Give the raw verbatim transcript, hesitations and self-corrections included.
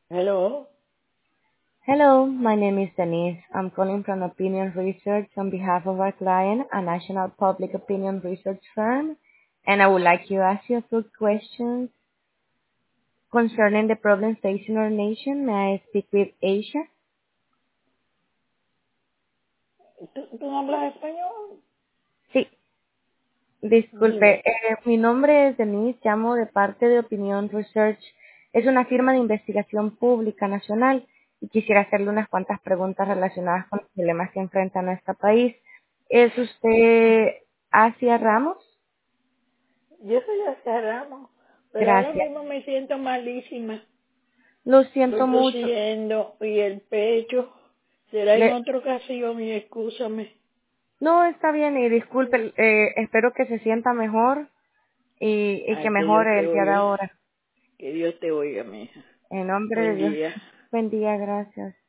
Hello. Hello, my name is Denise. I'm calling from Opinion Research on behalf of our client, a national public opinion research firm, and I would like to ask you a few questions concerning the problems facing our nation. May I speak with Asia? ¿Tú, tú no hablas español? Sí, disculpe. Dime. Eh, mi nombre es Denise, llamo de parte de Opinion Research. Es una firma de investigación pública nacional y quisiera hacerle unas cuantas preguntas relacionadas con los problemas que enfrenta nuestro país. ¿Es usted Asia Ramos? Yo soy Asia Ramos, pero ahora Gracias. mismo me siento malísima. Lo Estoy siento mucho. tosiendo y el pecho. Será en Le... otra ocasión y excúsame. No, está bien y disculpe, eh, espero que se sienta mejor y, y que Ay, que Dios mejore te el día de oiga. ahora. Que Dios te oiga, mija. En nombre de Buen Dios. día. Buen día, gracias.